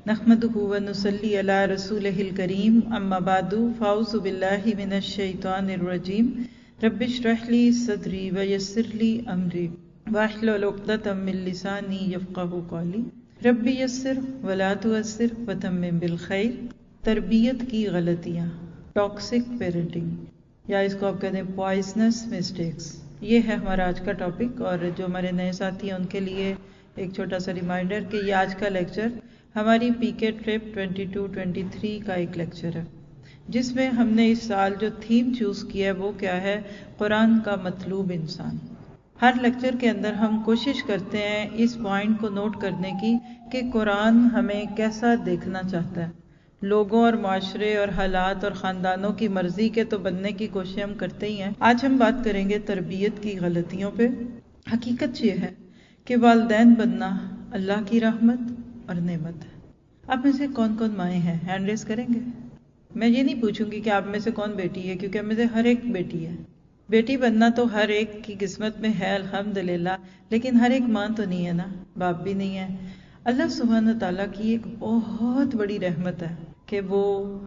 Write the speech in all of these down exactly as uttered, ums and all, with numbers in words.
نحمده ونصلي على رسوله الكريم اما بعد فاعوذ بالله من الشيطان الرجيم رب اشرح لي صدري ويسر لي امري واحلل عقدة من لساني يفقهوا قولي رب يسر ولا تعسر وتمم بالخير. تربیت کی غلطیاں، ٹاکسک پیرنٹنگ، یا اس کو آپ کہتے ہیں پوائزنس مسٹیکس. یہ ہے ہمارا آج کا ٹاپک، اور جو ہمارے نئے ساتھی ہیں ان کے لیے ایک چھوٹا سا ریمائنڈر کہ یہ آج کا لیکچر ہماری پی کے ٹرپ بائیس تیئیس کا ایک لیکچر ہے، جس میں ہم نے اس سال جو تھیم چوز کیا ہے وہ کیا ہے؟ قرآن کا مطلوب انسان. ہر لیکچر کے اندر ہم کوشش کرتے ہیں اس پوائنٹ کو نوٹ کرنے کی کہ قرآن ہمیں کیسا دیکھنا چاہتا ہے. لوگوں اور معاشرے اور حالات اور خاندانوں کی مرضی کے تو بننے کی کوشش ہم کرتے ہی ہیں. آج ہم بات کریں گے تربیت کی غلطیوں پہ. حقیقت یہ ہے کہ والدین بننا اللہ کی رحمت اور نعمت ہے. آپ میں سے کون کون مائیں ہیں؟ ہینڈ ریز کریں گے. میں یہ نہیں پوچھوں گی کہ آپ میں سے کون بیٹی ہے، کیونکہ میں سے ہر ایک بیٹی ہے. بیٹی بننا تو ہر ایک کی قسمت میں ہے الحمدللہ، لیکن ہر ایک ماں تو نہیں ہے نا، باپ بھی نہیں ہے. اللہ سبحانہ تعالیٰ کی ایک بہت بڑی رحمت ہے کہ وہ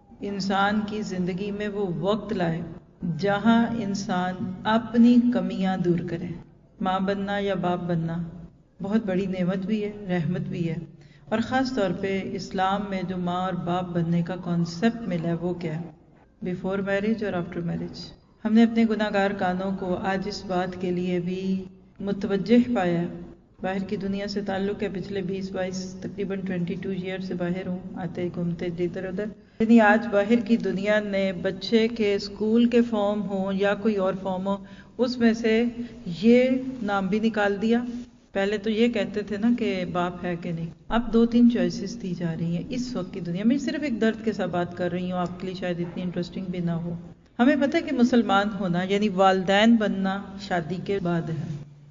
انسان کی زندگی میں وہ وقت لائے جہاں انسان اپنی کمیاں دور کرے. ماں بننا یا باپ بننا بہت بڑی نعمت بھی ہے، رحمت بھی ہے. اور خاص طور پہ اسلام میں جو ماں اور باپ بننے کا کانسیپٹ ملا ہے وہ کیا ہے؟ بیفور میرج اور آفٹر میرج. ہم نے اپنے گناہ گار کانوں کو آج اس بات کے لیے بھی متوجہ پایا ہے. باہر کی دنیا سے تعلق ہے، پچھلے بیس بائیس تقریباً بائیس ایئر سے باہر ہوں، آتے گھومتے ادھر ادھر. یعنی آج باہر کی دنیا نے بچے کے اسکول کے فارم ہوں یا کوئی اور فارم ہو، اس میں سے یہ نام بھی نکال دیا. پہلے تو یہ کہتے تھے نا کہ باپ ہے کہ نہیں. اب دو تین چوائسیز دی جا رہی ہیں اس وقت کی دنیا میں. صرف ایک درد کے ساتھ بات کر رہی ہوں، آپ کے لیے شاید اتنی انٹرسٹنگ بھی نہ ہو. ہمیں پتہ ہے کہ مسلمان ہونا یعنی والدین بننا شادی کے بعد ہے.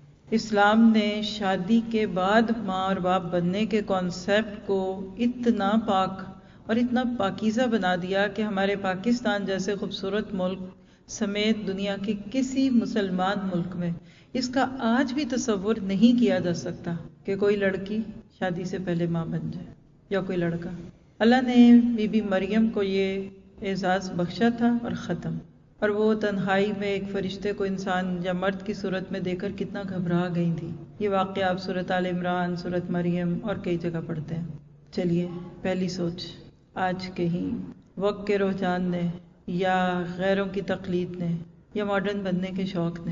اسلام نے شادی کے بعد ماں اور باپ بننے کے کانسیپٹ کو اتنا پاک اور اتنا پاکیزہ بنا دیا کہ ہمارے پاکستان جیسے خوبصورت ملک سمیت دنیا کے کسی مسلمان ملک میں اس کا آج بھی تصور نہیں کیا جا سکتا کہ کوئی لڑکی شادی سے پہلے ماں بن جائے یا کوئی لڑکا. اللہ نے بی بی مریم کو یہ اعزاز بخشا تھا اور ختم. اور وہ تنہائی میں ایک فرشتے کو انسان یا مرد کی صورت میں دیکھ کر کتنا گھبرا گئی تھی. یہ واقعہ آپ سورۃ آل عمران، سورۃ مریم اور کئی جگہ پڑھتے ہیں. چلیے، پہلی سوچ، آج کہیں وقت کے رجحان نے یا غیروں کی تقلید نے یا ماڈرن بننے کے شوق نے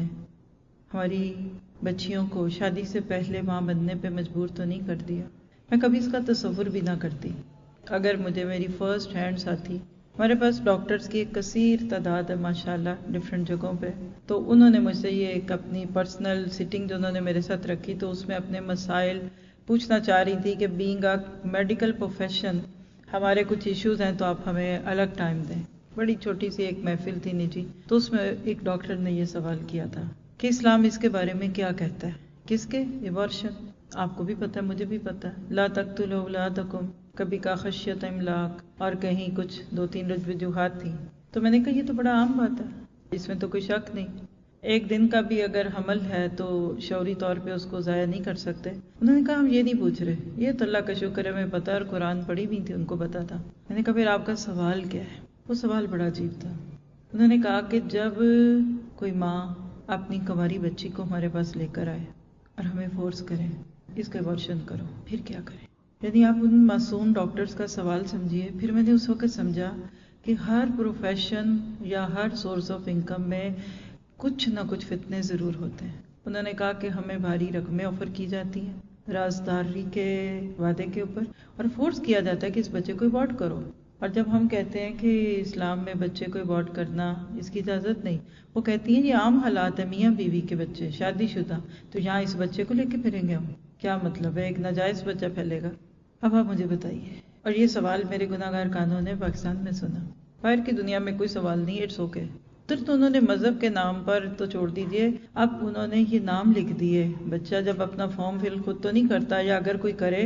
ہماری بچیوں کو شادی سے پہلے ماں بننے پہ مجبور تو نہیں کر دیا. میں کبھی اس کا تصور بھی نہ کرتی. اگر مجھے میری فرسٹ ہینڈ ساتھی، ہمارے پاس ڈاکٹرز کی ایک کثیر تعداد ہے ماشاءاللہ ڈفرینٹ جگہوں پہ، تو انہوں نے مجھ سے یہ ایک اپنی پرسنل سٹنگ جو انہوں نے میرے ساتھ رکھی تو اس میں اپنے مسائل پوچھنا چاہ رہی تھی کہ بینگ اے میڈیکل پروفیشن ہمارے کچھ ایشوز ہیں تو آپ ہمیں الگ ٹائم دیں. بڑی چھوٹی سی ایک محفل تھی نجی، تو اس میں ایک ڈاکٹر نے یہ سوال کیا تھا کہ اسلام اس کے بارے میں کیا کہتا ہے. کس کے؟ ایبارشن. آپ کو بھی پتہ ہے، مجھے بھی پتہ ہے. لا تقتلوا اولادکم، کبھی کا خشیت املاق، اور کہیں کچھ دو تین وجوہات تھیں. تو میں نے کہا یہ تو بڑا عام بات ہے، اس میں تو کوئی شک نہیں. ایک دن کا بھی اگر حمل ہے تو شعوری طور پہ اس کو ضائع نہیں کر سکتے. انہوں نے کہا ہم یہ نہیں پوچھ رہے، یہ تو اللہ کا شکر ہے ہمیں پتہ ہے، اور قرآن پڑھی بھی تھی ان کو پتہ تھا. میں نے کہا پھر آپ کا سوال کیا ہے؟ وہ سوال بڑا عجیب تھا. انہوں نے کہا کہ جب کوئی ماں اپنی کنواری بچی کو ہمارے پاس لے کر آئے اور ہمیں فورس کرے اس کا ایبارشن کرو، پھر کیا کریں؟ یعنی آپ ان معصوم ڈاکٹرز کا سوال سمجھیے. پھر میں نے اس وقت سمجھا کہ ہر پروفیشن یا ہر سورس آف انکم میں کچھ نہ کچھ فتنے ضرور ہوتے ہیں. انہوں نے کہا کہ ہمیں بھاری رقمیں آفر کی جاتی ہیں رازداری کے وعدے کے اوپر، اور فورس کیا جاتا ہے کہ اس بچے کو ایبارٹ کرو. اور جب ہم کہتے ہیں کہ اسلام میں بچے کو ایبارٹ کرنا اس کی اجازت نہیں، وہ کہتی ہیں یہ عام حالات ہے، میاں بیوی کے بچے شادی شدہ، تو یہاں اس بچے کو لے کے پھریں گے ہم؟ کیا مطلب ہے؟ ایک ناجائز بچہ پھیلے گا. اب آپ مجھے بتائیے. اور یہ سوال میرے گناہ گار کانوں نے پاکستان میں سنا. باہر کی دنیا میں کوئی سوال نہیں، اٹس اوکے. ادھر تو انہوں نے مذہب کے نام پر تو چھوڑ دیجیے، اب انہوں نے یہ نام لکھ دیے. بچہ جب اپنا فارم فل خود تو نہیں کرتا، یا اگر کوئی کرے،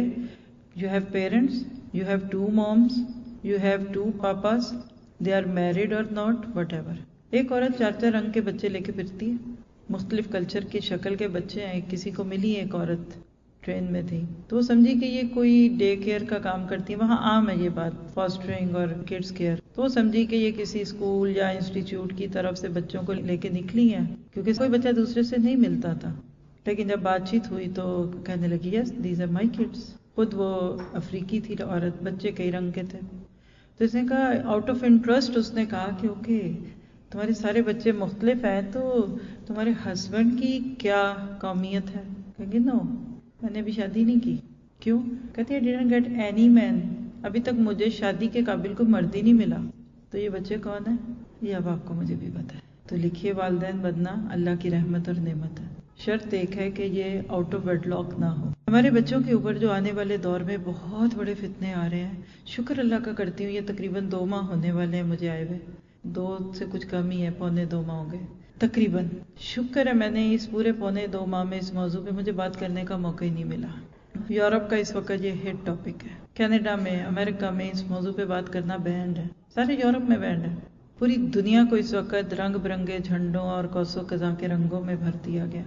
you have parents, you have two moms, you have two papas, they are married اور ناٹ، وٹ ایور. ایک عورت چار چار رنگ کے بچے لے کے پھرتی ہے، مختلف کلچر کی شکل کے بچے ہیں. کسی کو ملی ایک عورت ٹرین میں تھی، تو وہ سمجھی کہ یہ کوئی ڈے کیئر کا کام کرتی ہے، وہاں عام ہے یہ بات، فاسٹرنگ اور کڈس کیئر، تو وہ سمجھی کہ یہ کسی اسکول یا انسٹیٹیوٹ کی طرف سے بچوں کو لے کے نکلی ہیں، کیونکہ کوئی بچہ دوسرے سے نہیں ملتا تھا۔ لیکن جب بات چیت ہوئی تو کہنے لگی yes these are my kids, خود وہ افریقی تھی عورت، بچے کئی رنگ کے تھے، تو اس نے کہا آؤٹ آف انٹرسٹ اس نے کہا کہ اوکے تمہارے سارے بچے مختلف ہیں، تو تمہارے ہسبینڈ کی کیا قومیت ہے؟ کہیں گے نو میں نے ابھی شادی نہیں کی۔ کیوں؟ کہتی ہے ڈیڈنٹ گیٹ اینی مین، ابھی تک مجھے شادی کے قابل کوئی مرد ہی نہیں ملا۔ تو یہ بچے کون ہیں؟ یہ اب آپ کو مجھے بھی پتا ہے۔ تو لکھیے والدین بننا اللہ کی رحمت اور نعمت ہے، شرط ایک ہے کہ یہ آؤٹ آف ویڈ لاک نہ ہو۔ ہمارے بچوں کے اوپر جو آنے والے دور میں بہت بڑے فتنے آ رہے ہیں، شکر اللہ کا کرتی ہوں، یہ تقریباً دو ماہ ہونے والے ہیں مجھے آئے ہوئے، دو سے کچھ کم ہی ہے، پونے دو ماہ ہو گئے تقریباً۔ شکر ہے میں نے اس پورے پونے دو ماہ میں اس موضوع پہ مجھے بات کرنے کا موقع ہی نہیں ملا۔ یورپ کا اس وقت یہ ہٹ ٹاپک ہے، کینیڈا میں، امریکہ میں اس موضوع پہ بات کرنا بینڈ ہے، سارے یورپ میں بینڈ ہے۔ پوری دنیا کو اس وقت رنگ برنگے جھنڈوں اور کوسو قزاں کے رنگوں میں بھر دیا گیا،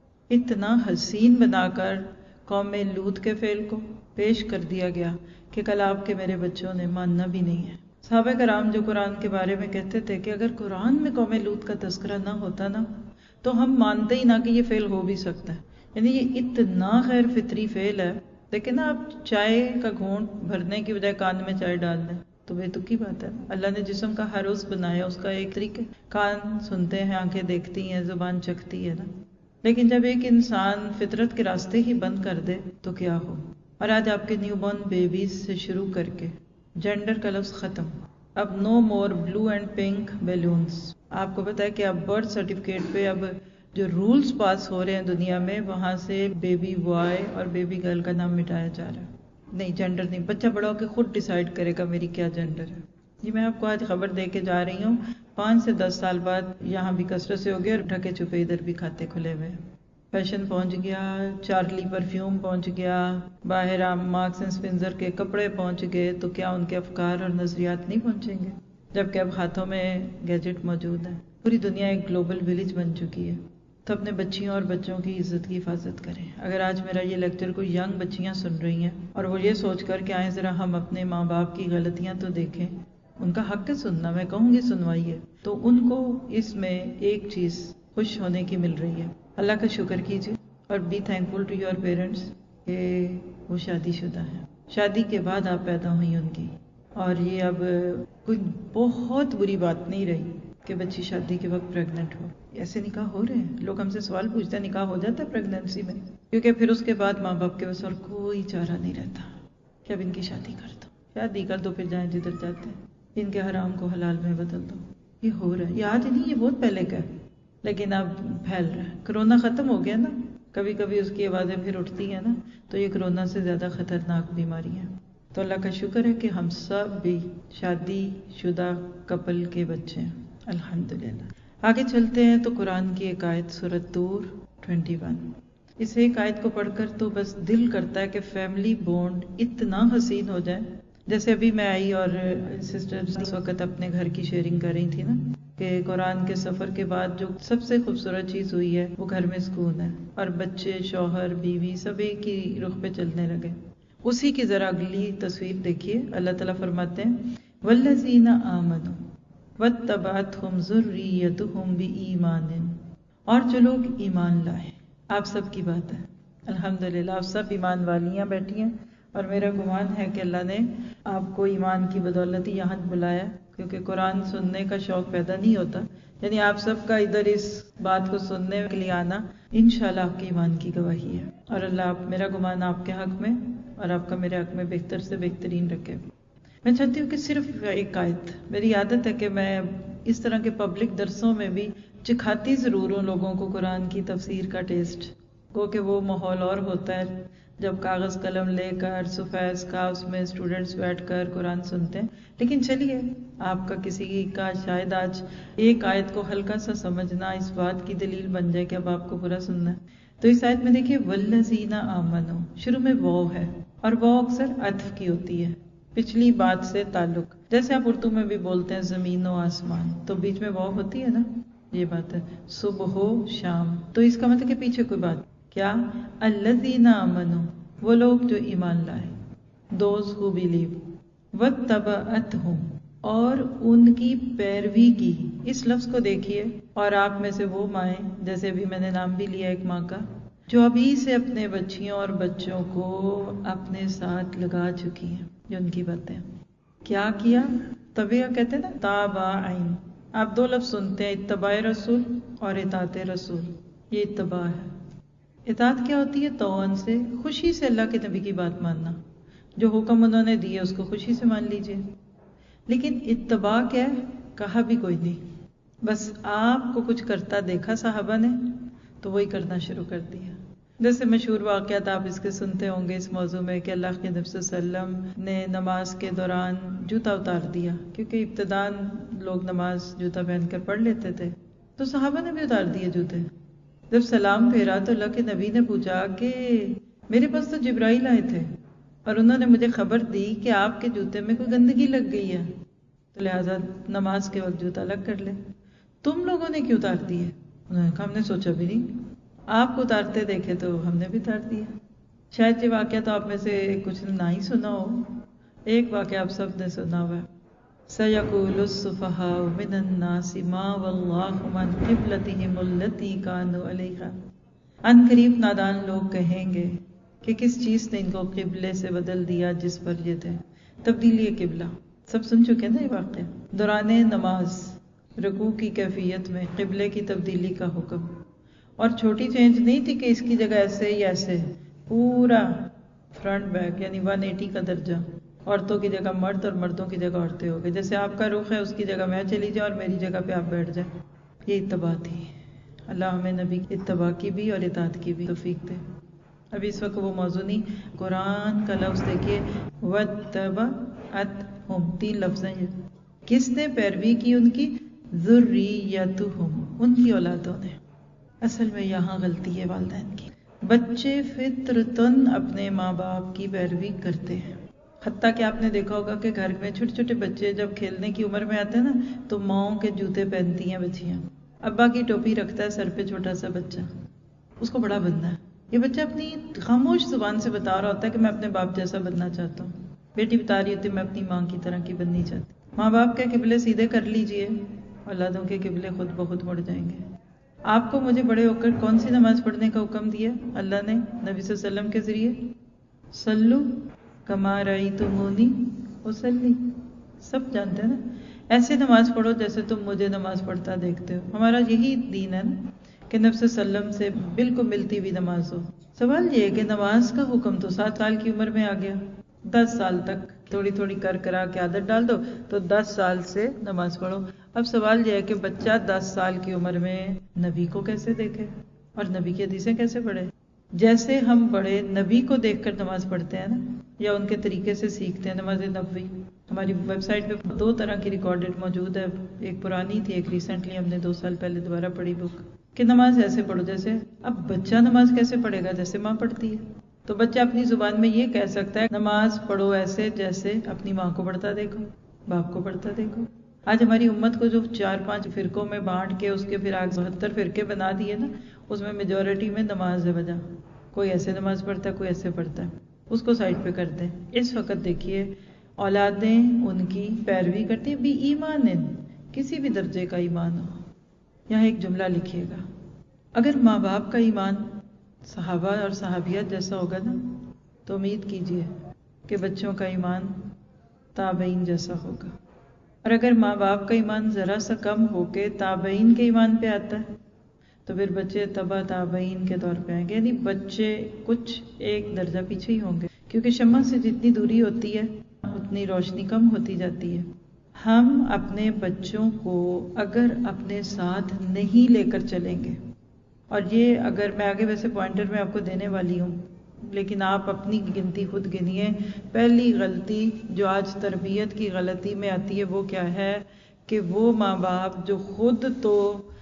اتنا حسین بنا کر قوم لوط کے فعل کو پیش کر دیا گیا کہ کل آپ کے میرے بچوں نے ماننا بھی نہیں ہے۔ صحابہ کرام جو قرآن کے بارے میں کہتے تھے کہ اگر قرآن میں قوم لوط کا تذکرہ نہ ہوتا نا تو ہم مانتے ہی نہ کہ یہ فعل ہو بھی سکتا ہے، یعنی یہ اتنا غیر فطری فعل ہے۔ لیکن آپ چائے کا گھونٹ بھرنے کی بجائے کان میں چائے ڈال دیں تو بے تکی بات ہے۔ اللہ نے جسم کا ہر عضو بنایا، اس کا ایک طریقہ، کان سنتے ہیں، آنکھیں دیکھتی ہیں، زبان چکھتی ہے نا، لیکن جب ایک انسان فطرت کے راستے ہی بند کر دے تو کیا ہو۔ اور آج آپ کے نیو بورن بیبیز سے شروع کر کے جینڈر کا لفظ ختم، اب no more blue and pink balloons. آپ کو پتا ہے کہ اب برتھ سرٹیفکیٹ پہ اب جو رولز پاس ہو رہے ہیں دنیا میں، وہاں سے بیبی بوائے اور بیبی گرل کا نام مٹایا جا رہا ہے۔ نہیں، جینڈر نہیں، بچہ بڑا ہو کے خود ڈیسائیڈ کرے گا میری کیا جینڈر ہے۔ جی میں آپ کو آج خبر دے کے جا رہی ہوں، پانچ سے دس سال بعد یہاں بھی کثرت سے ہو گیا اور ڈھکے چھپے ادھر بھی کھاتے کھلے ہوئے۔ فیشن پہنچ گیا، چارلی پرفیوم پہنچ گیا، باہر مارکس اینڈ سپنسر کے کپڑے پہنچ گئے، تو کیا ان کے افکار اور نظریات نہیں پہنچیں گے؟ جبکہ اب ہاتھوں میں گیجٹ موجود ہے، پوری دنیا ایک گلوبل ولیج بن چکی ہے۔ تو اپنے بچیوں اور بچوں کی عزت کی حفاظت کریں۔ اگر آج میرا یہ لیکچر کوئی ینگ بچیاں سن رہی ہیں اور وہ یہ سوچ کر کہ آئیں ذرا ہم اپنے ماں باپ کی غلطیاں تو دیکھیں، ان کا حق ہے سننا، میں کہوں گی سنوائیے، تو ان کو اس میں ایک چیز خوش ہونے کی مل رہی ہے، اللہ کا شکر کیجیے اور be thankful to your parents کہ وہ شادی شدہ ہیں، شادی کے بعد آپ پیدا ہوئی ان کی، اور یہ اب کوئی بہت بری بات نہیں رہی کہ بچی شادی کے وقت پریگننٹ ہو۔ ایسے نکاح ہو رہے ہیں، لوگ ہم سے سوال پوچھتے ہیں نکاح ہو جاتا ہے پریگننسی میں؟ کیونکہ پھر اس کے بعد ماں باپ کے بس اور کوئی چارہ نہیں رہتا کہ اب ان کی شادی کر دو، شادی کر دو، پھر جائیں جدھر جاتے ہیں، ان کے حرام کو حلال میں بدل دو۔ یہ ہو رہا ہے، یہ آج نہیں، یہ بہت پہلے کا ہے، لیکن اب پھیل رہا ہے۔ کرونا ختم ہو گیا نا، کبھی کبھی اس کی آوازیں پھر اٹھتی ہیں نا، تو یہ کرونا سے زیادہ خطرناک بیماری ہے۔ تو اللہ کا شکر ہے کہ ہم سب بھی شادی شدہ کپل کے بچے ہیں، الحمدللہ۔ آگے چلتے ہیں تو قرآن کی ایک آیت سورۃ طور اکیس، اس ایک آیت کو پڑھ کر تو بس دل کرتا ہے کہ فیملی بونڈ اتنا حسین ہو جائے۔ جیسے ابھی میں آئی اور سسٹر اس وقت اپنے گھر کی شیئرنگ کر رہی تھی نا کہ قرآن کے سفر کے بعد جو سب سے خوبصورت چیز ہوئی ہے وہ گھر میں سکون ہے، اور بچے، شوہر، بیوی سب ایک ہی رخ پہ چلنے لگے۔ اسی کی ذرا اگلی تصویر دیکھیے، اللہ تعالیٰ فرماتے ہیں والذین آمنوا واتبعتہم ذریتہم بایمان، اور جو لوگ ایمان لائے، آپ سب کی بات ہے، الحمدللہ آپ سب ایمان والیاں بیٹھی ہیں، اور میرا گمان ہے کہ اللہ نے آپ کو ایمان کی بدولت ہی یہاں بلایا، کیونکہ قرآن سننے کا شوق پیدا نہیں ہوتا، یعنی آپ سب کا ادھر اس بات کو سننے کے لیے آنا انشاءاللہ آپ کے ایمان کی گواہی ہے، اور اللہ آپ میرا گمان آپ کے حق میں اور آپ کا میرے حق میں بہتر سے بہترین رکھے۔ میں چاہتی ہوں کہ صرف ایک آیت، میری عادت ہے کہ میں اس طرح کے پبلک درسوں میں بھی چکھاتی ضرور ہوں لوگوں کو قرآن کی تفسیر کا ٹیسٹ، گو کہ وہ ماحول اور ہوتا ہے جب کاغذ قلم لے کر سفیز کا اس میں اسٹوڈنٹس بیٹھ کر قرآن سنتے ہیں، لیکن چلیے آپ کا کسی کا شاید آج ایک آیت کو ہلکا سا سمجھنا اس بات کی دلیل بن جائے کہ اب آپ کو پورا سننا ہے۔ تو اس آیت میں دیکھیے والذین آمنوا، شروع میں واو ہے، اور واو اکثر عطف کی ہوتی ہے، پچھلی بات سے تعلق، جیسے آپ اردو میں بھی بولتے ہیں زمین و آسمان، تو بیچ میں واو ہوتی ہے نا، یہ بات ہے، صبح ہو شام، تو اس کا مطلب کہ پیچھے کوئی بات، کیا؟ الذین آمنوا، وہ لوگ جو ایمان لائے، دوز ہو بلیو، واتبعتہم، اور ان کی پیروی کی۔ اس لفظ کو دیکھیے، اور آپ میں سے وہ مائیں، جیسے ابھی میں نے نام بھی لیا ایک ماں کا، جو ابھی سے اپنے بچیوں اور بچوں کو اپنے ساتھ لگا چکی ہیں، جو ان کی باتیں کیا کیا؟ طبیعہ کہتے ہیں نا، تابعین۔ آپ دو لفظ سنتے ہیں، اتباع رسول اور اطاعت رسول۔ یہ اتباع ہے۔ اطاعت کیا ہوتی ہے؟ توان سے، خوشی سے اللہ کے نبی کی بات ماننا، جو حکم انہوں نے دیے اس کو خوشی سے مان لیجئے۔ لیکن اتباع کیا ہے؟ کہا بھی کوئی نہیں، بس آپ کو کچھ کرتا دیکھا صحابہ نے تو وہی کرنا شروع کر دیا۔ جیسے مشہور واقعات آپ اس کے سنتے ہوں گے اس موضوع میں، کہ اللہ کے نبی صلی اللہ علیہ وسلم نے نماز کے دوران جوتا اتار دیا، کیونکہ ابتداً لوگ نماز جوتا پہن کر پڑھ لیتے تھے، تو صحابہ نے بھی اتار دیے جوتے۔ جب سلام پھیرا تو اللہ کے نبی نے پوچھا کہ میرے پاس تو جبرائیل آئے تھے اور انہوں نے مجھے خبر دی کہ آپ کے جوتے میں کوئی گندگی لگ گئی ہے، تو لہٰذا نماز کے وقت جوتا الگ کر لے، تم لوگوں نے کیوں اتار دی ہے؟ انہوں نے کہا ہم نے سوچا بھی نہیں، آپ کو اتارتے دیکھے تو ہم نے بھی اتار دیا۔ شاید یہ واقعہ تو آپ میں سے کچھ نے نہ ہی سنا ہو، ایک واقعہ آپ سب نے سنا ہوا ہے۔ سَيَقُولُ السُّفَهَاءُ مِنَ النَّاسِ مَا وَاللَّهُ عَنْ قِبْلَتِهِمُ الَّتِي كَانُوا عَلَيْهَا، ان قریب نادان لوگ کہیں گے کہ کس چیز نے ان کو قبلے سے بدل دیا جس پر یہ تھے۔ تبدیلی قبلہ سب سن چکے نا یہ واقعہ۔ دوران نماز رکوع کی کیفیت میں قبلے کی تبدیلی کا حکم، اور چھوٹی چینج نہیں تھی کہ اس کی جگہ ایسے ہی ایسے، پورا فرنٹ بیک یعنی ون ایٹی کا درجہ، عورتوں کی جگہ مرد اور مردوں کی جگہ عورتیں ہو گئی، جیسے آپ کا رخ ہے اس کی جگہ میں چلی جاؤں اور میری جگہ پہ آپ بیٹھ جائیں۔ یہ اتباع تھی۔ اللہ ہمیں نبی کی اتباع کی بھی اور اطاعت کی بھی توفیق دے۔ ابھی اس وقت وہ موضوع نہیں، قرآن کا لفظ دیکھیے، وَاتَّبَعَتْهُمْ، تین لفظ ہیں یہ۔ کس نے پیروی کی؟ ان کی ذُرِّيَّتُهُمْ، ان کی اولادوں نے۔ اصل میں یہاں غلطی ہے والدین کی۔ بچے فطرتاً اپنے ماں باپ کی پیروی کرتے ہیں، حتیٰ کہ آپ نے دیکھا ہوگا کہ گھر میں چھوٹے چھوٹے بچے جب کھیلنے کی عمر میں آتے ہیں نا تو ماؤں کے جوتے پہنتی ہیں بچیاں، ابا کی ٹوپی رکھتا ہے سر پہ چھوٹا سا بچہ، اس کو بڑا بننا ہے۔ یہ بچہ اپنی خاموش زبان سے بتا رہا ہوتا ہے کہ میں اپنے باپ جیسا بننا چاہتا ہوں، بیٹی بتا رہی ہوتی ہے میں اپنی ماں کی طرح کی بننی چاہتی ہوں۔ ماں باپ کے قبلے سیدھے کر لیجئے، اولادوں کے قبلے خود بخود مڑ جائیں گے۔ آپ کو مجھے بڑے ہو کر کون سی نماز پڑھنے کا حکم دیا اللہ نے نبی صلی اللہ علیہ وسلم کے ذریعے؟ صلو کما رأیتمونی اصلی، سب جانتے ہیں نا، ایسے نماز پڑھو جیسے تم مجھے نماز پڑھتا دیکھتے ہو۔ ہمارا یہی دین ہے نا کہ نبی صلی اللہ علیہ وسلم سے بالکل ملتی ہوئی نماز ہو۔ سوال یہ ہے کہ نماز کا حکم تو سات سال کی عمر میں آ گیا، دس سال تک تھوڑی تھوڑی کر کرا کے عادت ڈال دو تو دس سال سے نماز پڑھو۔ اب سوال یہ ہے کہ بچہ دس سال کی عمر میں نبی کو کیسے دیکھے اور نبی کی حدیثیں کیسے پڑھے؟ جیسے ہم بڑے نبی کو دیکھ کر نماز پڑھتے ہیں نا، یا ان کے طریقے سے سیکھتے ہیں نماز نبوی۔ ہماری ویب سائٹ پہ دو طرح کی ریکارڈڈ موجود ہے، ایک پرانی تھی، ایک ریسنٹلی ہم نے دو سال پہلے دوبارہ پڑھی بک، کہ نماز ایسے پڑھو جیسے۔ اب بچہ نماز کیسے پڑھے گا؟ جیسے ماں پڑھتی ہے۔ تو بچہ اپنی زبان میں یہ کہہ سکتا ہے نماز پڑھو ایسے جیسے اپنی ماں کو پڑھتا دیکھو، باپ کو پڑھتا دیکھو۔ آج ہماری امت کو جو چار پانچ فرقوں میں بانٹ کے اس کے پھر آگ بہتر فرقے بنا دیے نا، اس میں میجورٹی میں نماز ہے وجہ، کوئی ایسے نماز پڑھتا ہے کوئی ایسے پڑھتا ہے، اس کو سائڈ پہ کر دیں۔ اس وقت دیکھیے اولادیں ان کی پیروی کرتی ہیں، بھی ایمان، کسی بھی درجے کا ایمان ہو۔ یہاں ایک جملہ لکھیے گا، اگر ماں باپ کا ایمان صحابہ اور صحابیات جیسا ہوگا نا تو امید کیجئے کہ بچوں کا ایمان تابعین جیسا ہوگا، اور اگر ماں باپ کا ایمان ذرا سا کم ہو کے تابعین کے ایمان پہ آتا ہے تو پھر بچے تبع تابعین کے طور پہ آئیں گے، یعنی بچے کچھ ایک درجہ پیچھے ہی ہوں گے، کیونکہ شمع سے جتنی دوری ہوتی ہے اتنی روشنی کم ہوتی جاتی ہے۔ ہم اپنے بچوں کو اگر اپنے ساتھ نہیں لے کر چلیں گے، اور یہ اگر میں آگے ویسے پوائنٹر میں آپ کو دینے والی ہوں لیکن آپ اپنی گنتی خود گنیے، پہلی غلطی جو آج تربیت کی غلطی میں آتی ہے وہ کیا ہے کہ وہ ماں باپ جو خود تو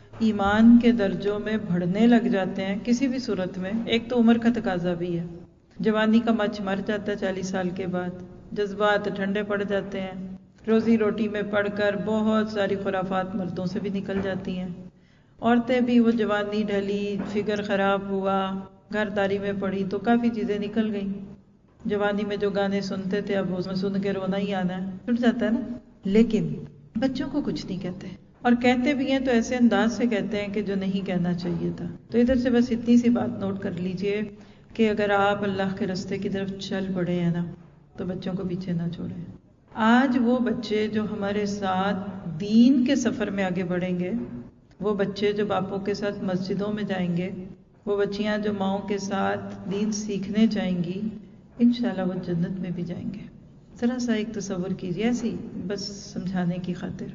ایمان کے درجوں میں بڑھنے لگ جاتے ہیں کسی بھی صورت میں، ایک تو عمر کا تقاضا بھی ہے، جوانی کا مچ مر جاتا ہے چالیس سال کے بعد، جذبات ٹھنڈے پڑ جاتے ہیں، روزی روٹی میں پڑھ کر بہت ساری خرافات مردوں سے بھی نکل جاتی ہیں، عورتیں بھی وہ جوانی ڈھلی، فگر خراب ہوا، گھرداری میں پڑی تو کافی چیزیں نکل گئیں. جوانی میں جو گانے سنتے تھے اب اس میں سن کے رونا ہی آنا ہے، ٹوٹ جاتا ہے نا. لیکن بچوں کو کچھ نہیں کہتے، اور کہتے بھی ہیں تو ایسے انداز سے کہتے ہیں کہ جو نہیں کہنا چاہیے تھا. تو ادھر سے بس اتنی سی بات نوٹ کر لیجئے کہ اگر آپ اللہ کے راستے کی طرف چل پڑے ہیں نا تو بچوں کو پیچھے نہ چھوڑیں. آج وہ بچے جو ہمارے ساتھ دین کے سفر میں آگے بڑھیں گے، وہ بچے جو باپوں کے ساتھ مسجدوں میں جائیں گے، وہ بچیاں جو ماؤں کے ساتھ دین سیکھنے جائیں گی، انشاءاللہ وہ جنت میں بھی جائیں گے. ذرا سا ایک تصور کیجیے، ایسی بس سمجھانے کی خاطر.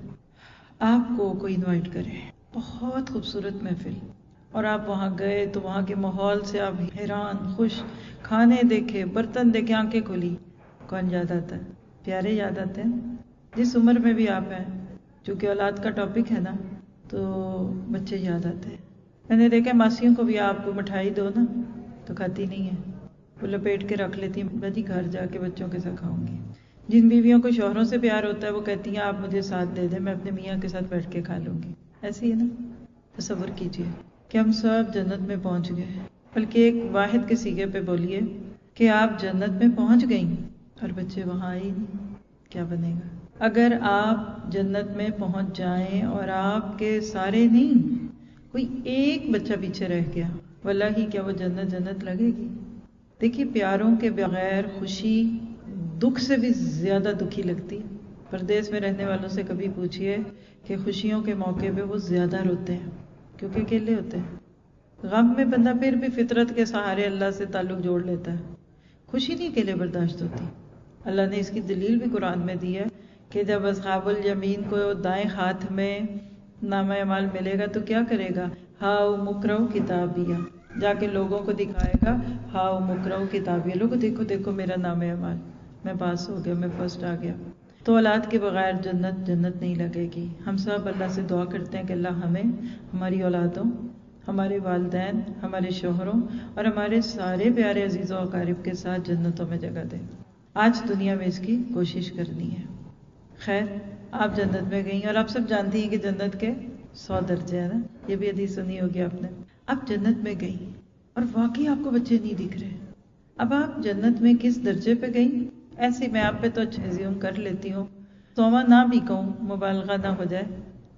آپ کو کوئی انوائٹ کرے، بہت خوبصورت محفل، اور آپ وہاں گئے تو وہاں کے ماحول سے آپ حیران خوش، کھانے دیکھے، برتن دیکھے، آنکھیں کھولی. کون یاد آتا ہے؟ پیارے یاد آتے ہیں. جس عمر میں بھی آپ ہیں، چونکہ اولاد کا ٹاپک ہے نا تو بچے یاد آتے ہیں. میں نے دیکھا ماسیوں کو بھی آپ کو مٹھائی دو نا تو کھاتی نہیں ہے، وہ لپیٹ کے رکھ لیتی ہیں، بجی گھر جا کے بچوں کے ساتھ کھاؤں گی. جن بیویوں کو شوہروں سے پیار ہوتا ہے وہ کہتی ہیں آپ مجھے ساتھ دے دیں، میں اپنے میاں کے ساتھ بیٹھ کے کھا لوں گی. ایسی ہے نا. تصور کیجئے کہ ہم سب جنت میں پہنچ گئے، بلکہ ایک واحد کے سیغے پہ بولیے کہ آپ جنت میں پہنچ گئیں اور بچے وہاں آئے نہیں، کیا بنے گا؟ اگر آپ جنت میں پہنچ جائیں اور آپ کے سارے نہیں، کوئی ایک بچہ پیچھے رہ گیا، واللہ کیا وہ جنت جنت لگے گی؟ دیکھیے پیاروں کے بغیر خوشی دکھ سے بھی زیادہ دکھی لگتی. پردیس میں رہنے والوں سے کبھی پوچھئے کہ خوشیوں کے موقع پہ وہ زیادہ روتے ہیں کیونکہ اکیلے ہوتے ہیں. غم میں بندہ پھر بھی فطرت کے سہارے اللہ سے تعلق جوڑ لیتا ہے، خوشی نہیں اکیلے برداشت ہوتی. اللہ نے اس کی دلیل بھی قرآن میں دی ہے کہ جب اصحاب الیمین کو دائیں ہاتھ میں نامہ اعمال ملے گا تو کیا کرے گا؟ ہاؤ مقرؤ کتابیہ، جا کے لوگوں کو دکھائے گا، ہاؤ مقرؤ کتابیہ، لوگوں دیکھو دیکھو میرا نامہ اعمال، میں پاس ہو گیا، میں فرسٹ آ گیا. تو اولاد کے بغیر جنت جنت نہیں لگے گی. ہم سب اللہ سے دعا کرتے ہیں کہ اللہ ہمیں، ہماری اولادوں، ہمارے والدین، ہمارے شوہروں اور ہمارے سارے پیارے عزیزوں و اقارب کے ساتھ جنتوں میں جگہ دے. آج دنیا میں اس کی کوشش کرنی ہے. خیر، آپ جنت میں گئیں اور آپ سب جانتی ہیں کہ جنت کے سو درجے ہیں نا، یہ بھی حدیث سنی ہوگی آپ نے. آپ جنت میں گئیں اور واقعی آپ کو بچے نہیں دکھ رہے. اب آپ جنت میں کس درجے پہ گئیں؟ ایسے میں آپ پہ تو اچھے زیوم کر لیتی ہوں، سوواں نہ بھی کہوں، مبالغہ نہ ہو جائے،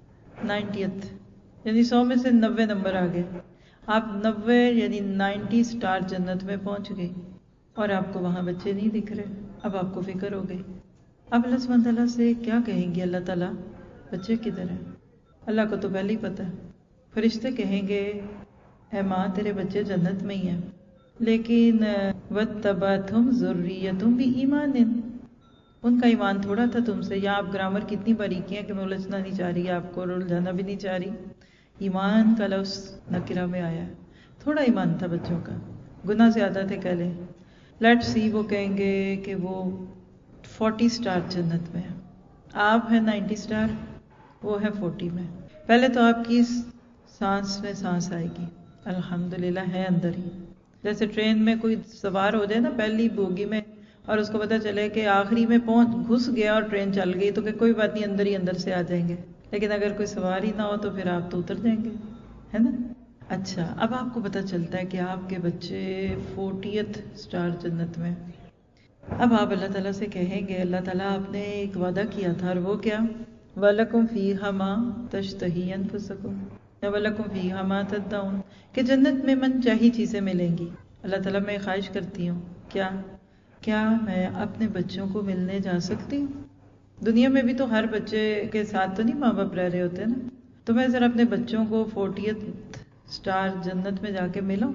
نائنٹیتھ یعنی سو میں سے نوے نمبر آ گئے. آپ نوے یعنی نائنٹی سٹار جنت میں پہنچ گئی اور آپ کو وہاں بچے نہیں دکھ رہے. اب آپ کو فکر ہو گئی. اب اللہ سبحانہ تعالیٰ سے کیا کہیں گے؟ اللہ تعالیٰ بچے کدھر ہیں؟ اللہ کو تو پہلے ہی پتہ ہے. فرشتے کہیں گے اے ماں تیرے بچے جنت میں ہی ہیں، لیکن وَاتَّبَعْتُهُمْ ذُرِّيَّتُهُمْ بِإِيمَانٍ، ان کا ایمان تھوڑا تھا تم سے. یا آپ گرامر کتنی باریکی ہے کہ میں الجھنا نہیں چاہ رہی، آپ کو الجھانا بھی نہیں چاہ رہی. ایمان کا لفظ نکرہ میں آیا ہے، تھوڑا ایمان تھا بچوں کا، گناہ زیادہ تھے کہہ لیں. لیٹ سی وہ کہیں گے کہ وہ فورٹی سٹار جنت میں ہیں، آپ ہیں نائنٹی سٹار، وہ ہے فورٹی میں. پہلے تو آپ کی سانس میں سانس آئے گی، الحمدللہ ہے اندر ہی. جیسے ٹرین میں کوئی سوار ہو جائے نا پہلی بوگی میں اور اس کو پتہ چلے کہ آخری میں پہنچ گھس گیا اور ٹرین چل گئی تو کہ کوئی بات نہیں اندر ہی اندر سے آ جائیں گے. لیکن اگر کوئی سوار ہی نہ ہو تو پھر آپ تو اتر جائیں گے، ہے نا. اچھا، اب آپ کو پتہ چلتا ہے کہ آپ کے بچے فورٹیتھ سٹار جنت میں. اب آپ اللہ تعالیٰ سے کہیں گے اللہ تعالیٰ آپ نے ایک وعدہ کیا تھا اور وہ کیا؟ وَلَكُمْ فِيهَا مَا تَشْتَهِي أَنفُسُكُمْ وَلَكُمْ فِيهَا مَا تَدَّعُونَ، کہ جنت میں من چاہی چیزیں ملیں گی. اللہ تعالیٰ میں خواہش کرتی ہوں، کیا کیا میں اپنے بچوں کو ملنے جا سکتی ہوں؟ دنیا میں بھی تو ہر بچے کے ساتھ تو نہیں ماں باپ رہ رہے ہوتے نا، تو میں ذرا اپنے بچوں کو فورٹیتھ سٹار جنت میں جا کے ملاؤں.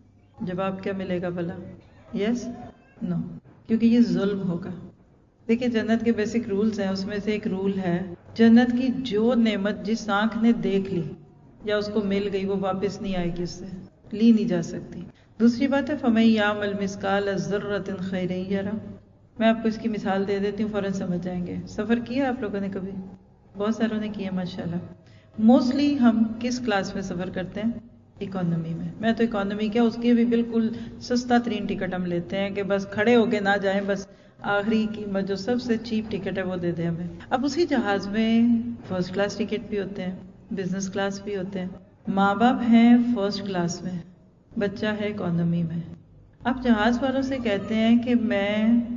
جواب کیا ملے گا بھلا؟ یس؟ نو؟ کیونکہ یہ ظلم ہوگا. دیکھیں جنت کے بیسک رولز ہیں، اس میں سے ایک رول ہے جنت کی جو نعمت جس آنکھ نے دیکھ لی یا اس کو مل گئی وہ واپس نہیں آئے گی، اس سے لی نہیں جا سکتی. دوسری بات ہے فَمَن يَعْمَلْ مِثْقَالَ ذَرَّةٍ خَيْرًا يَرَهُ. میں آپ کو اس کی مثال دے دیتی ہوں، فوراً سمجھ جائیں گے. سفر کیا آپ لوگوں نے کبھی؟ بہت ساروں نے کیا ماشاءاللہ. موسٹلی ہم کس کلاس میں سفر کرتے ہیں؟ اکانومی میں. میں تو اکانومی کیا، اس کی بھی بالکل سستا ترین ٹکٹ ہم لیتے ہیں کہ بس کھڑے ہو کے نہ جائیں، بس آخری قیمت جو سب سے چیپ ٹکٹ ہے وہ دے دیں ہمیں. اب اسی جہاز میں فرسٹ کلاس ٹکٹ بھی ہوتے ہیں، بزنس کلاس بھی ہوتے ہیں. ماں باپ ہیں فرسٹ کلاس میں، بچہ ہے اکانومی میں. آپ جہاز والوں سے کہتے ہیں کہ میں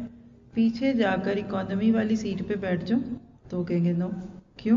پیچھے جا کر اکانومی والی سیٹ پہ بیٹھ جاؤں تو وہ کہیں گے نو. کیوں؟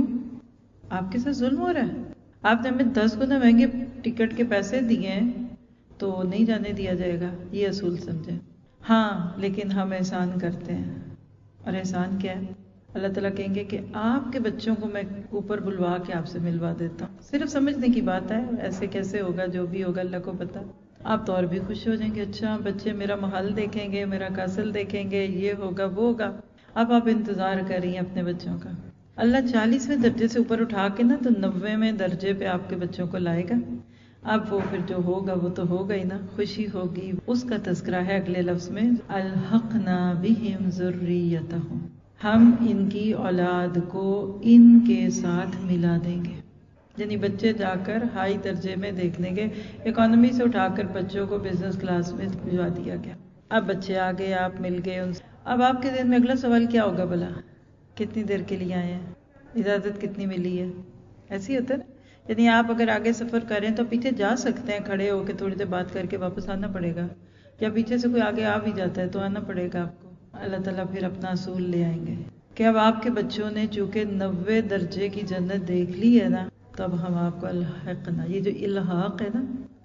آپ کے ساتھ ظلم ہو رہا ہے. آپ نے ہمیں دس گنا مہنگے ٹکٹ کے پیسے دیے ہیں تو نہیں جانے دیا جائے گا. یہ اصول سمجھیں. ہاں لیکن ہم احسان کرتے ہیں. اور احسان کیا ہے؟ اللہ تعالیٰ کہیں گے کہ آپ کے بچوں کو میں اوپر بلوا کے آپ سے ملوا دیتا ہوں. صرف سمجھنے کی بات ہے، ایسے کیسے ہوگا، جو بھی ہوگا اللہ کو پتا. آپ تو اور بھی خوش ہو جائیں گے، اچھا بچے میرا محل دیکھیں گے، میرا کاسل دیکھیں گے، یہ ہوگا وہ ہوگا. اب آپ انتظار کر رہی ہیں اپنے بچوں کا. اللہ چالیسویں درجے سے اوپر اٹھا کے نا تو نوے درجے پہ آپ کے بچوں کو لائے گا. اب وہ پھر جو ہوگا وہ تو ہوگا ہی نا، خوشی ہوگی. اس کا تذکرہ ہے اگلے لفظ میں، الحقنا بہم ذریتہم، ہم ان کی اولاد کو ان کے ساتھ ملا دیں گے. یعنی بچے جا کر ہائی درجے میں دیکھ لیں گے. اکانومی سے اٹھا کر بچوں کو بزنس کلاس میں بھجوا دیا گیا. اب بچے آ گئے، آپ مل گئے ان سے. اب آپ کے ذہن میں اگلا سوال کیا ہوگا؟ بھلا کتنی دیر کے لیے آئے ہیں، اجازت کتنی ملی ہے؟ ایسی ہوتا ہے نا. یعنی آپ اگر آگے سفر کریں تو پیچھے جا سکتے ہیں کھڑے ہو کے تھوڑی دیر بات کر کے واپس آنا پڑے گا، یا پیچھے سے کوئی آگے آ بھی جاتا ہے تو آنا پڑے گا آپ کو. اللہ تعالیٰ پھر اپنا اصول لے آئیں گے کہ اب آپ کے بچوں نے چونکہ نوے درجے کی جنت دیکھ لی ہے نا، تب ہم آپ کو الحقنا، یہ جو الحاق ہے نا،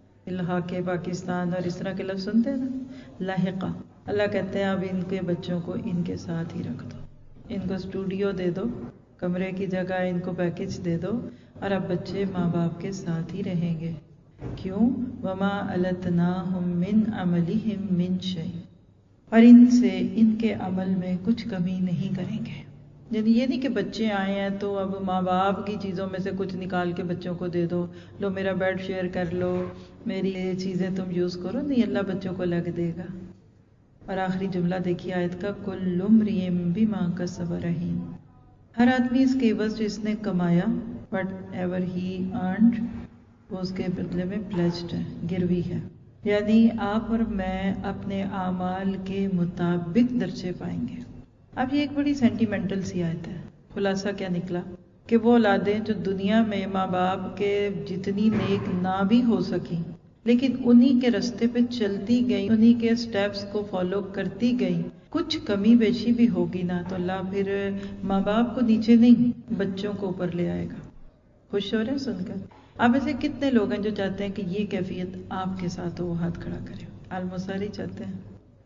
الحاق پاکستان اور اس طرح کے لفظ سنتے ہیں نا، لاحقہ. اللہ کہتے ہیں اب ان کے بچوں کو ان کے ساتھ ہی رکھ دو، ان کو اسٹوڈیو دے دو، کمرے کی جگہ ان کو پیکج دے دو، اور اب بچے ماں باپ کے ساتھ ہی رہیں گے. کیوں؟ وما التناہم من عملہم من شیء، اور ان سے ان کے عمل میں کچھ کمی نہیں کریں گے. یعنی یہ نہیں کہ بچے آئے ہیں تو اب ماں باپ کی چیزوں میں سے کچھ نکال کے بچوں کو دے دو، لو میرا بیڈ شیئر کر لو، میری یہ چیزیں تم یوز کرو. نہیں، اللہ بچوں کو الگ دے گا. اور آخری جملہ دیکھیے آیت کا، کل امرئ بما کسب رہین، ہر آدمی اس کے عوض جو اس نے کمایا، وٹ ایور ہی ارنڈ، وہ اس کے بدلے میں پلیجڈ ہے، گروی ہے. یعنی آپ اور میں اپنے اعمال کے مطابق درجے پائیں گے. اب یہ ایک بڑی سینٹیمنٹل سی آیت ہے. خلاصہ کیا نکلا کہ وہ اولادیں جو دنیا میں ماں باپ کے جتنی نیک نہ بھی ہو سکیں لیکن انہی کے رستے پہ چلتی گئی، انہی کے سٹیپس کو فالو کرتی گئی، کچھ کمی بیشی بھی ہوگی نا تو اللہ پھر ماں باپ کو نیچے نہیں بچوں کو اوپر لے آئے گا. خوش ہو رہے ہیں سن کر؟ آپ ایسے کتنے لوگ ہیں جو چاہتے ہیں کہ یہ کیفیت آپ کے ساتھ ہو، وہ ہاتھ کھڑا کرے؟ آلموسٹ سارے چاہتے ہیں.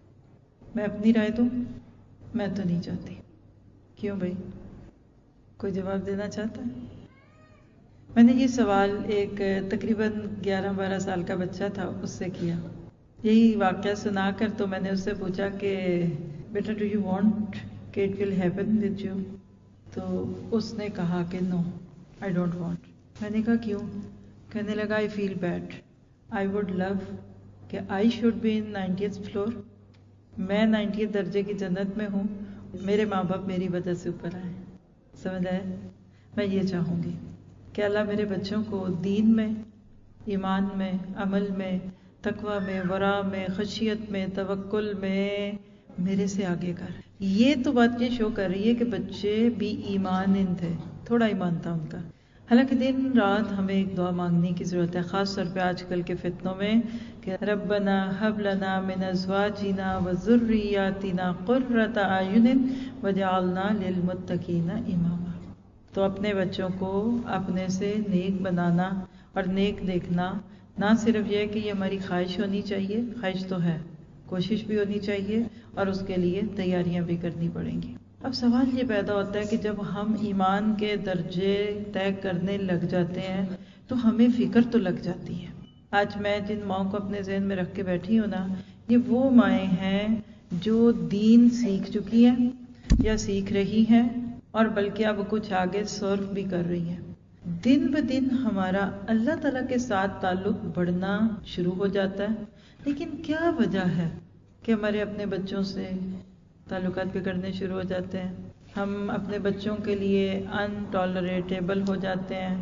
میں اپنی رائے دوں، میں تو نہیں چاہتی. کیوں بھائی؟ کوئی جواب دینا چاہتا ہے؟ میں نے یہ سوال ایک تقریباً گیارہ بارہ سال کا بچہ تھا اس سے کیا. یہی واقعہ سنا کر تو میں نے اس سے پوچھا کہ بیٹا ڈو یو وانٹ کہ it will happen with you? تو اس نے کہا کہ نو آئی ڈونٹ وانٹ. میں نے کہا کیوں؟ کہنے لگا آئی feel bad, I would love کہ I should be in ninetieth floor, میں نائنٹیتھ درجے کی جنت میں ہوں، میرے ماں باپ میری وجہ سے اوپر آئے. سمجھ آئے؟ میں یہ چاہوں گی کہ اللہ میرے بچوں کو دین میں، ایمان میں، عمل میں، تقوی میں، ورع میں، خشیت میں، توکل میں میرے سے آگے کر. یہ تو بات یہ شو کر رہی ہے کہ بچے بھی ایمان تھے، تھوڑا ایمان تھا ان کا. حالانکہ دن رات ہمیں ایک دعا مانگنے کی ضرورت ہے، خاص طور پہ آج کل کے فتنوں میں، کہ ربنا ہب لنا من ازواجنا وذریاتنا قرۃ اعین وجعلنا للمتقین اماما. تو اپنے بچوں کو اپنے سے نیک بنانا اور نیک دیکھنا، نہ صرف یہ کہ یہ ہماری خواہش ہونی چاہیے، خواہش تو ہے، کوشش بھی ہونی چاہیے اور اس کے لیے تیاریاں بھی کرنی پڑیں گی. اب سوال یہ پیدا ہوتا ہے کہ جب ہم ایمان کے درجے طے کرنے لگ جاتے ہیں تو ہمیں فکر تو لگ جاتی ہے. آج میں جن ماؤں کو اپنے ذہن میں رکھ کے بیٹھی ہوں نا، یہ وہ مائیں ہیں جو دین سیکھ چکی ہیں یا سیکھ رہی ہیں، اور بلکہ اب کچھ آگے سرو بھی کر رہی ہیں. دن بہ دن ہمارا اللہ تعالیٰ کے ساتھ تعلق بڑھنا شروع ہو جاتا ہے، لیکن کیا وجہ ہے کہ ہمارے اپنے بچوں سے تعلقات بگڑنے شروع ہو جاتے ہیں؟ ہم اپنے بچوں کے لیے انٹالریٹیبل ہو جاتے ہیں.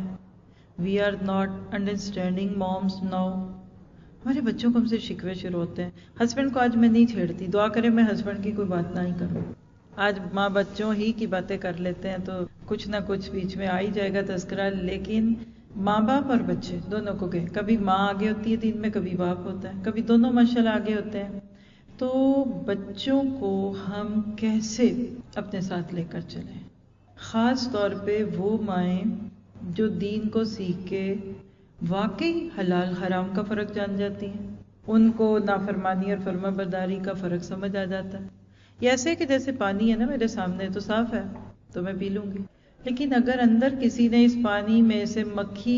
We are not understanding moms now. ہمارے بچوں کو ہم سے شکوے شروع ہوتے ہیں. ہسبینڈ کو آج میں نہیں چھیڑتی، دعا کرے میں ہسبینڈ کی کوئی بات نہ ہی کروں. آج ماں بچوں ہی کی باتیں کر لیتے ہیں تو کچھ نہ کچھ بیچ میں آ ہی جائے گا تذکرہ. لیکن ماں باپ اور بچے دونوں کو گئے، کبھی ماں آگے ہوتی ہے دین میں، کبھی باپ ہوتا ہے، کبھی دونوں ماشاءاللہ آگے ہوتے ہیں. تو بچوں کو ہم کیسے اپنے ساتھ لے کر چلیں، خاص طور پہ وہ مائیں جو دین کو سیکھ کے واقعی حلال حرام کا فرق جان جاتی ہیں، ان کو نافرمانی اور فرما برداری کا فرق سمجھ آ جاتا ہے. یہ ایسے کہ جیسے پانی ہے نا میرے سامنے تو صاف ہے تو میں پی لوں گی، لیکن اگر اندر کسی نے اس پانی میں سے مکھی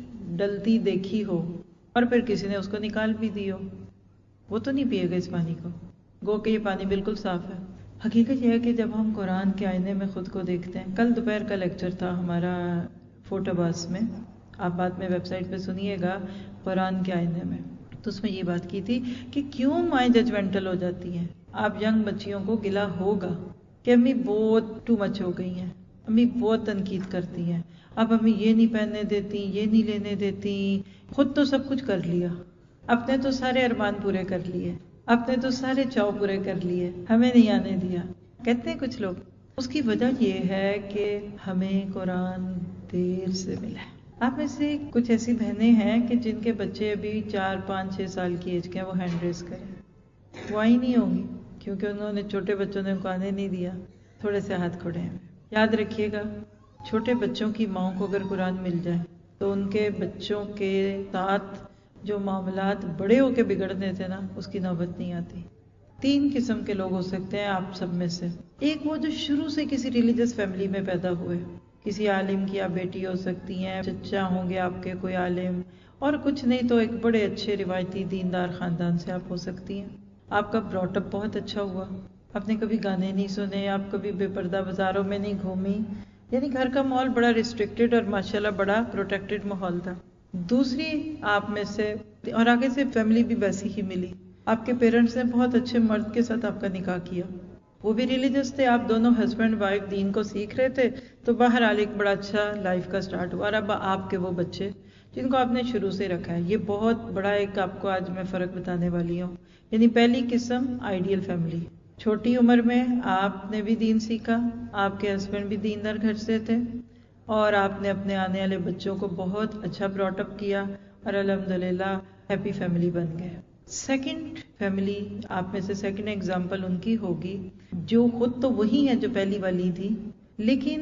ڈلتی دیکھی ہو اور پھر کسی نے اس کو نکال بھی دی ہو، وہ تو نہیں پیے گا اس پانی کو، گو کہ یہ پانی بالکل صاف ہے. حقیقت یہ ہے کہ جب ہم قرآن کے آئینے میں خود کو دیکھتے ہیں، کل دوپہر کا لیکچر تھا ہمارا فورٹ عباس میں، آپ بعد میں ویب سائٹ پہ سنیے گا، قرآن کے آئینے میں، تو اس میں یہ بات کی تھی کہ کیوں مائیں ججمنٹل ہو جاتی ہیں. آپ ینگ بچیوں کو گلا ہوگا کہ امی بہت ٹو مچ ہو گئی ہیں، امی بہت تنقید کرتی ہیں، اب امی یہ نہیں پہننے دیتی، یہ نہیں لینے دیتی، خود تو سب کچھ کر لیا، اپنے تو سارے ارمان پورے کر لیے، اپنے تو سارے چاؤ پورے کر لیے، ہمیں نہیں آنے دیا. کہتے ہیں کچھ لوگ. اس کی وجہ یہ ہے کہ ہمیں قرآن دیر سے ملا ہے. آپ میں سے کچھ ایسی بہنیں ہیں کہ جن کے بچے ابھی چار پانچ چھ سال کی ایج کے ہیں، وہ ہینڈ ریز کریں. وہ آئی نہیں ہوں گی کیونکہ انہوں نے چھوٹے بچوں نے ان کو آنے نہیں دیا، تھوڑے سے ہاتھ کھڑے ہیں. یاد رکھیے گا، چھوٹے بچوں کی ماں کو اگر قرآن مل جائے تو ان کے بچوں کے ساتھ جو معاملات بڑے ہو کے بگڑنے تھے نا، اس کی نوبت نہیں آتی. تین قسم کے لوگ ہو سکتے ہیں آپ سب میں سے. ایک وہ جو شروع سے کسی ریلیجس فیملی میں پیدا ہوئے، کسی عالم کی آپ بیٹی ہو سکتی ہیں، چچا ہوں گے آپ کے کوئی عالم، اور کچھ نہیں تو ایک بڑے اچھے روایتی دیندار خاندان سے آپ ہو سکتی ہیں. آپ کا براٹ اپ بہت اچھا ہوا، آپ نے کبھی گانے نہیں سنے، آپ کبھی بے پردہ بازاروں میں نہیں گھومی، یعنی گھر کا ماحول بڑا ریسٹرکٹڈ اور ماشاءاللہ بڑا پروٹیکٹڈ ماحول تھا. دوسری آپ میں سے، اور آگے سے فیملی بھی ویسی ہی ملی، آپ کے پیرنٹس نے بہت اچھے مرد کے ساتھ آپ کا نکاح کیا، وہ بھی ریلیجس تھے، آپ دونوں ہسبینڈ وائف دین کو سیکھ رہے تھے، تو بہرحال ایک بڑا اچھا لائف کا سٹارٹ ہوا. اور اب آپ کے وہ بچے جن کو آپ نے شروع سے رکھا ہے، یہ بہت بڑا ایک آپ کو آج میں فرق بتانے والی ہوں. یعنی پہلی قسم آئیڈیل فیملی، چھوٹی عمر میں آپ نے بھی دین سیکھا، آپ کے ہسبینڈ بھی دیندار گھر سے تھے، اور آپ نے اپنے آنے والے بچوں کو بہت اچھا براٹ اپ کیا اور الحمدللہ ہیپی فیملی بن گئے. سیکنڈ فیملی آپ میں سے سیکنڈ ایگزامپل ان کی ہوگی جو خود تو وہی ہے جو پہلی والی تھی، لیکن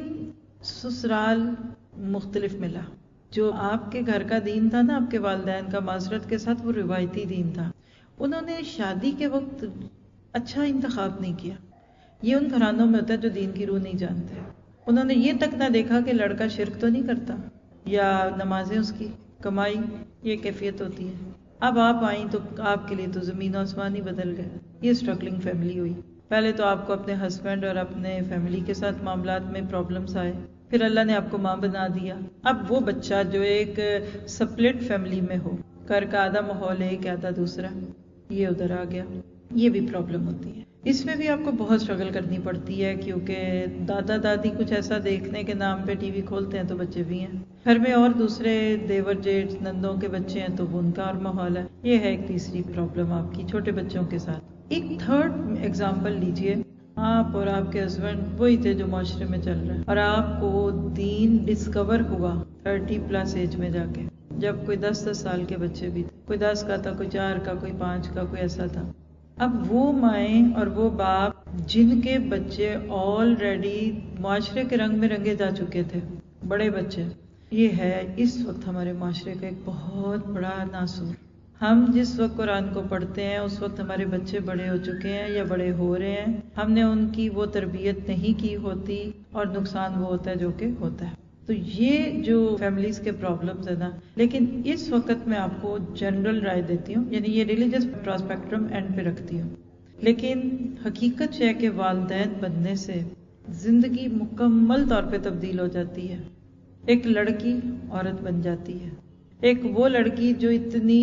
سسرال مختلف ملا. جو آپ کے گھر کا دین تھا نا، آپ کے والدین کا، معذرت کے ساتھ وہ روایتی دین تھا، انہوں نے شادی کے وقت اچھا انتخاب نہیں کیا. یہ ان گھرانوں میں ہوتا ہے جو دین کی روح نہیں جانتے. انہوں نے یہ تک نہ دیکھا کہ لڑکا شرک تو نہیں کرتا یا نمازیں اس کی کمائی، یہ کیفیت ہوتی ہے. اب آپ آئیں تو آپ کے لیے تو زمین و آسمان ہی بدل گئے. یہ اسٹرگلنگ فیملی ہوئی. پہلے تو آپ کو اپنے ہسبینڈ اور اپنے فیملی کے ساتھ معاملات میں پرابلمس آئے، پھر اللہ نے آپ کو ماں بنا دیا. اب وہ بچہ جو ایک سپلٹ فیملی میں ہو، گھر کا آدھا ماحول ایک آدھا دوسرا، یہ ادھر آ گیا، یہ بھی پرابلم ہوتی ہے. اس میں بھی آپ کو بہت اسٹرگل کرنی پڑتی ہے، کیونکہ دادا دادی کچھ ایسا دیکھنے کے نام پہ ٹی وی کھولتے ہیں تو بچے بھی ہیں گھر میں، اور دوسرے دیور جیٹھ نندوں کے بچے ہیں تو وہ ان کا اور ماحول ہے. یہ ہے ایک تیسری پرابلم آپ کی چھوٹے بچوں کے ساتھ. ایک تھرڈ ایگزامپل لیجئے، آپ اور آپ کے ہسبینڈ وہی تھے جو معاشرے میں چل رہے ہیں، اور آپ کو دین ڈسکور ہوا تھرٹی پلس ایج میں جا کے، جب کوئی دس دس سال کے بچے بھی تھے، کوئی دس کا تھا، کوئی چار کا، کوئی پانچ کا، کوئی ایسا تھا. اب وہ مائیں اور وہ باپ جن کے بچے آلریڈی معاشرے کے رنگ میں رنگے جا چکے تھے، بڑے بچے، یہ ہے اس وقت ہمارے معاشرے کا ایک بہت بڑا ناسور. ہم جس وقت قرآن کو پڑھتے ہیں اس وقت ہمارے بچے بڑے ہو چکے ہیں یا بڑے ہو رہے ہیں، ہم نے ان کی وہ تربیت نہیں کی ہوتی، اور نقصان وہ ہوتا ہے جو کہ ہوتا ہے. تو یہ جو فیملیز کے پرابلمز ہیں نا، لیکن اس وقت میں آپ کو جنرل رائے دیتی ہوں، یعنی یہ ریلیجس پراسپیکٹرم اینڈ پہ رکھتی ہوں، لیکن حقیقت یہ ہے کہ والدین بننے سے زندگی مکمل طور پہ تبدیل ہو جاتی ہے. ایک لڑکی عورت بن جاتی ہے. ایک وہ لڑکی جو اتنی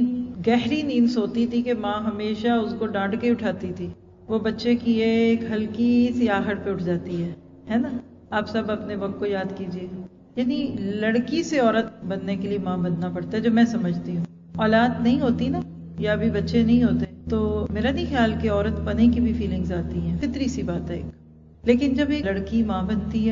گہری نیند سوتی تھی کہ ماں ہمیشہ اس کو ڈانٹ کے اٹھاتی تھی، وہ بچے کی ایک ہلکی سی آہٹ پہ اٹھ جاتی ہے ہے نا. آپ سب اپنے وقت کو یاد کیجئے. یعنی لڑکی سے عورت بننے کے لیے ماں بننا پڑتا ہے، جو میں سمجھتی ہوں. اولاد نہیں ہوتی نا، یا بھی بچے نہیں ہوتے، تو میرا نہیں خیال کہ عورت بنے کی بھی فیلنگز آتی ہیں، فطری سی بات ہے ایک. لیکن جب ایک لڑکی ماں بنتی ہے،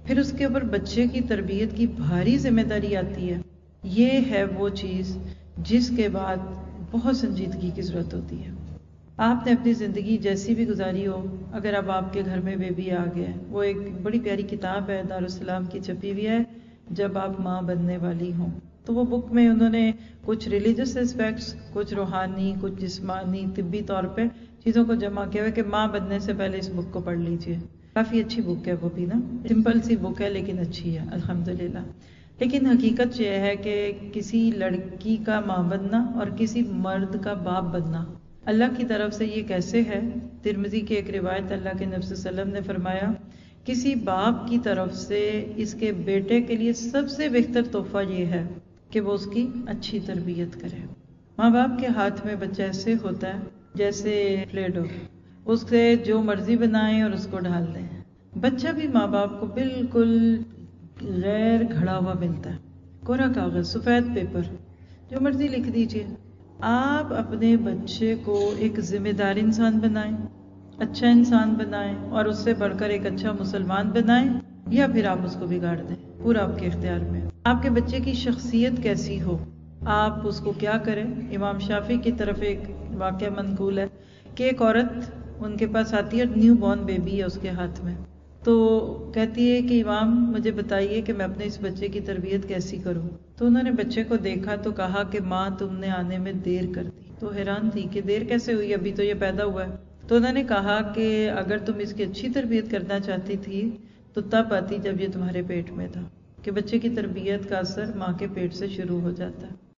پھر اس کے اوپر بچے کی تربیت کی بھاری ذمہ داری آتی ہے. یہ ہے وہ چیز جس کے بعد بہت سنجیدگی کی ضرورت ہوتی ہے. آپ نے اپنی زندگی جیسی بھی گزاری ہو، اگر اب آپ کے گھر میں بیبی آ گیا ہے، وہ ایک بڑی پیاری کتاب ہے دارالسلام کی چھپی ہوئی ہے، جب آپ ماں بننے والی ہوں. تو وہ بک میں انہوں نے کچھ ریلیجس اسپیکٹس، کچھ روحانی، کچھ جسمانی، طبی طور پہ چیزوں کو جمع کیا ہوا کہ ماں بننے سے پہلے اس بک کو پڑھ لیجئے. کافی اچھی بک ہے وہ بھی نا، سمپل سی بک ہے لیکن اچھی ہے الحمدللہ. لیکن حقیقت یہ ہے کہ کسی لڑکی کا ماں بننا اور کسی مرد کا باپ بننا اللہ کی طرف سے یہ کیسے ہے؟ ترمذی کی ایک روایت، اللہ کے نبی صلی اللہ علیہ وسلم نے فرمایا، کسی باپ کی طرف سے اس کے بیٹے کے لیے سب سے بہتر تحفہ یہ ہے کہ وہ اس کی اچھی تربیت کرے. ماں باپ کے ہاتھ میں بچہ ایسے ہوتا ہے جیسے پلے ڈو، اس سے جو مرضی بنائیں اور اس کو ڈال دیں. بچہ بھی ماں باپ کو بالکل غیر گھڑا ہوا ملتا ہے، کوڑا کاغذ، سفید پیپر، جو مرضی لکھ دیجئے. آپ اپنے بچے کو ایک ذمہ دار انسان بنائیں، اچھا انسان بنائیں، اور اس سے بڑھ کر ایک اچھا مسلمان بنائیں، یا پھر آپ اس کو بگاڑ دیں. پورا آپ کے اختیار میں. آپ کے بچے کی شخصیت کیسی ہو، آپ اس کو کیا کریں. امام شافعی کی طرف ایک واقعہ منقول ہے کہ ایک عورت ان کے پاس آتی ہے، نیو بورن بیبی ہے اس کے ہاتھ میں، تو کہتی ہے کہ امام مجھے بتائیے کہ میں اپنے اس بچے کی تربیت کیسی کروں. تو انہوں نے بچے کو دیکھا تو کہا کہ ماں تم نے آنے میں دیر کر دی. تو حیران تھی کہ دیر کیسے ہوئی، ابھی تو یہ پیدا ہوا ہے. تو انہوں نے کہا کہ اگر تم اس کی اچھی تربیت کرنا چاہتی تھی تو تب آتی جب یہ تمہارے پیٹ میں تھا، کہ بچے کی تربیت کا اثر ماں کے پیٹ سے شروع ہو جاتا ہے.